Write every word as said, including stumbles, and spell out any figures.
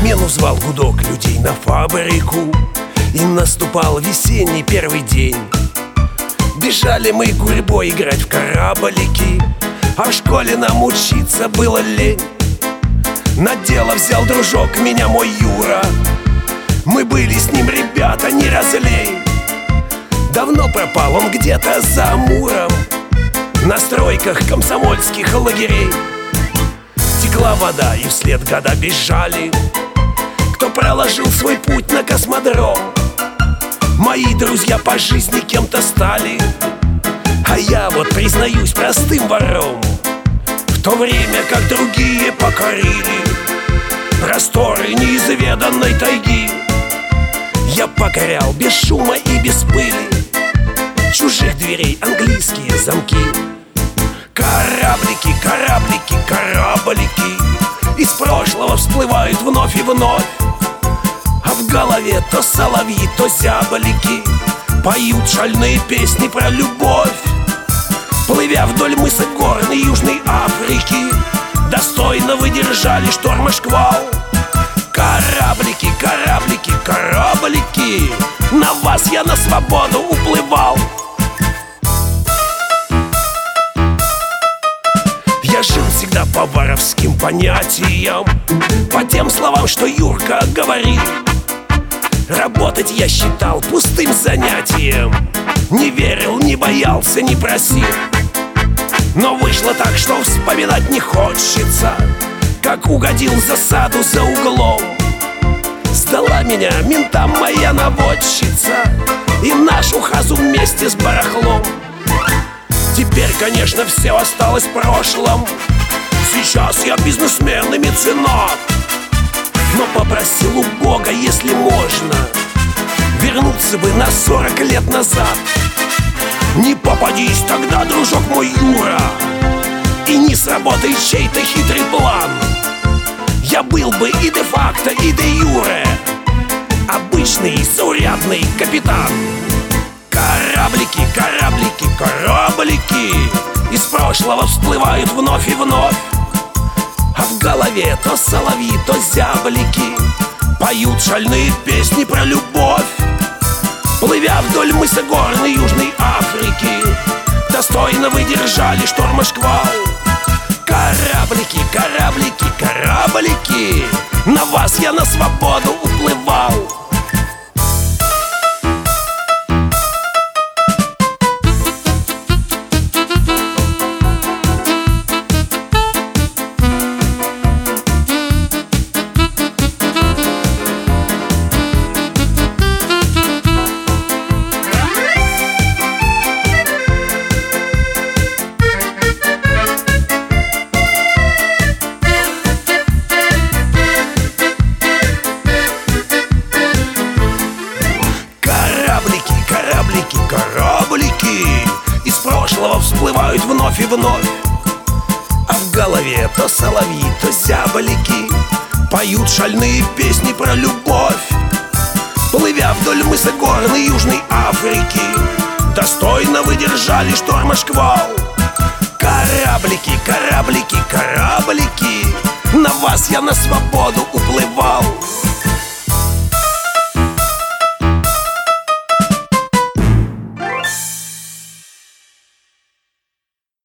смену звал гудок людей на фабрику, и наступал весенний первый день. Бежали мы гурьбой играть в кораблики, а в школе нам учиться было лень. На дело взял дружок меня мой Юра, мы были с ним ребята не разлей. Давно пропал он где-то за Амуром, на стройках комсомольских лагерей. Текла вода, и вслед года бежали, кто проложил свой путь на космодром. Мои друзья по жизни кем-то стали, а я вот признаюсь простым вором. В то время как другие покорили просторы неизведанной тайги, я покорял без шума и без пыли чужих дверей английские замки. Кораблики, кораблики, кораблики из прошлого всплывают вновь и вновь, а в голове то соловьи, то зяблики поют шальные песни про любовь. Плывя вдоль мыса горной Южной Африки, достойно выдержали шторм и шквал. Кораблики, кораблики, кораблики, на вас я на свободу уплывал. Я жил всегда по воровским понятиям, по тем словам, что Юрка говорил. Работать я считал пустым занятием, не верил, не боялся, не просил. Но вышло так, что вспоминать не хочется, как угодил в засаду за углом. Сдала меня ментам моя наводчица, и нашу хазу вместе с барахлом. Теперь, конечно, все осталось в прошлом, сейчас я бизнесмен и меценат. Но попросил у Бога, если можно, вернуться бы на сорок лет назад. Не попадись тогда, дружок мой Юра, и не сработает чей-то хитрый план, я был бы и де-факто, и де-юре обычный заурядный капитан. Кораблики, кораблики, кораблики из прошлого всплывают вновь и вновь, а в голове то соловьи, то зяблики поют шальные песни про любовь. Плывя вдоль мыса горной Южной Африки, достойно выдержали шторм и шквал. Кораблики, кораблики, кораблики, на вас я на свободу уплывал. Кораблики из прошлого всплывают вновь и вновь, а в голове то соловьи, то зяблики поют шальные песни про любовь. Плывя вдоль мыса горной Южной Африки, достойно выдержали шторм и шквал. Кораблики, кораблики, кораблики, на вас я на свободу уплывал.